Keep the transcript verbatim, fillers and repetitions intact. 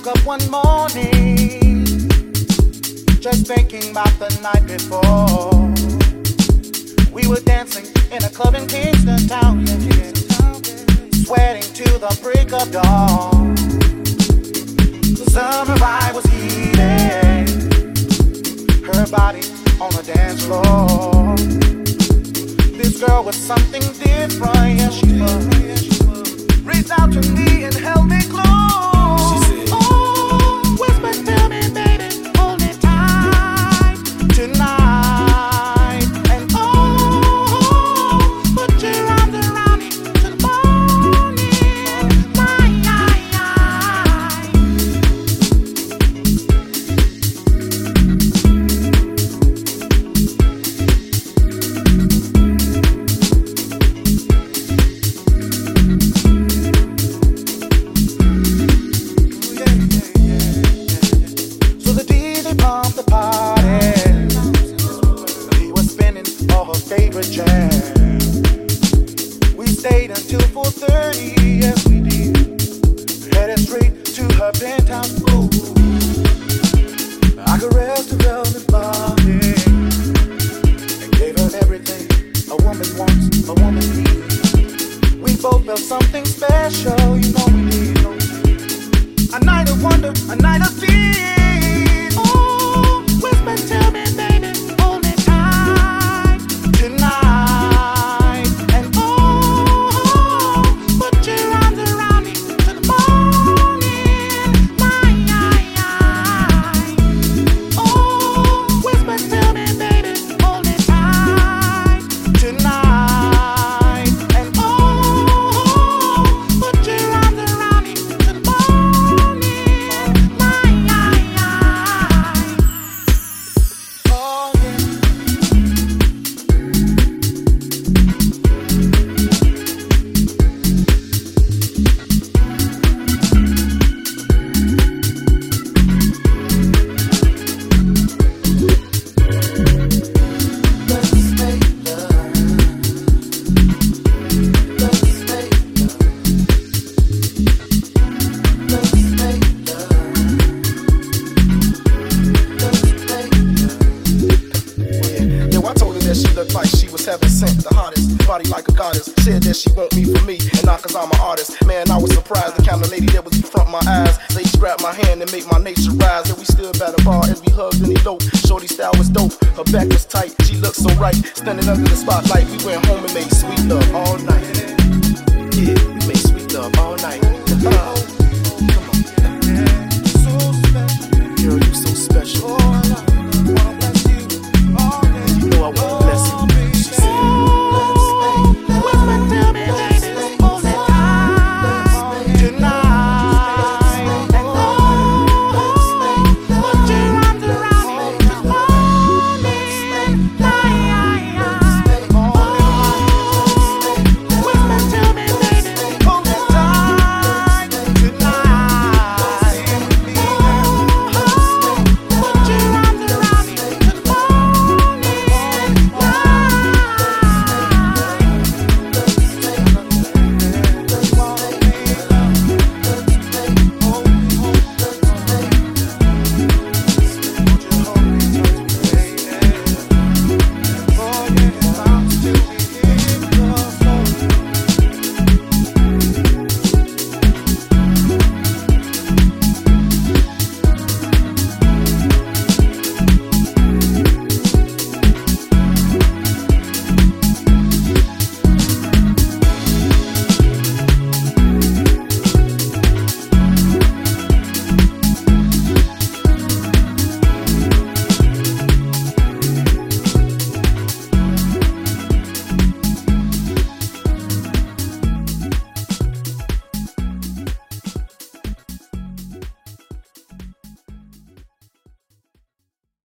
up one morning, just thinking about the night before. We were dancing in a club in Kingston Town, yeah, sweating to the break of dawn. The summer vibe was heating, her body on the dance floor. This girl was something different, yeah, she was. Reached out to me and held me close. Oh, whisper, tell me, baby, hold me tight tonight. And oh, put your arms around me till the morning favorite jam. We stayed until four thirty, yes we did. Headed straight to her penthouse pool. I caressed her velvet body and gave her everything a woman wants, a woman needs. We both felt something special, you know we did. A night of wonder, a night of peace. Oh, whisper, tell me, baby, hold me tight tonight. And oh, put your arms around me till the morning light. Oh, whisper, tell me, baby, hold me tight tonight. And oh, put your arms around me till the morning light. Oh yeah. Yo, I told her that she looked like she was heaven sent, the hottest, body like a goddess. Said that she want me for me, and not cause I'm an artist. Man, I was surprised, the kind of lady that was in front of my eyes. Lady grabbed my hand and make my nature rise. And we stood by the bar as we hugged and eloped. Shorty style was dope, her back was tight, she looked so right. Standing under the spotlight, we went home and made sweet love all night.